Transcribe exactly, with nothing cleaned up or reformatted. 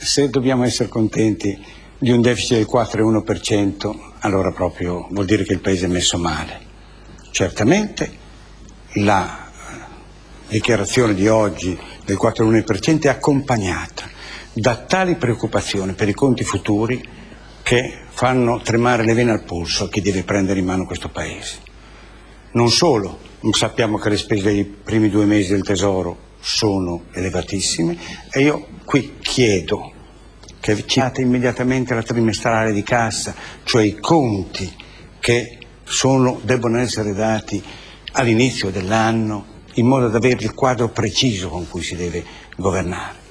se dobbiamo essere contenti di un deficit del quattro virgola uno per cento, allora proprio vuol dire che il Paese è messo male. Certamente la dichiarazione di oggi del quattro virgola uno per cento è accompagnata da tali preoccupazioni per i conti futuri che fanno tremare le vene al polso a chi deve prendere in mano questo Paese. Non solo, sappiamo che le spese dei primi due mesi del Tesoro sono elevatissime e io qui chiedo che ci date immediatamente la trimestrale di cassa, cioè i conti che sono, debbono essere dati all'inizio dell'anno in modo da avere il quadro preciso con cui si deve governare.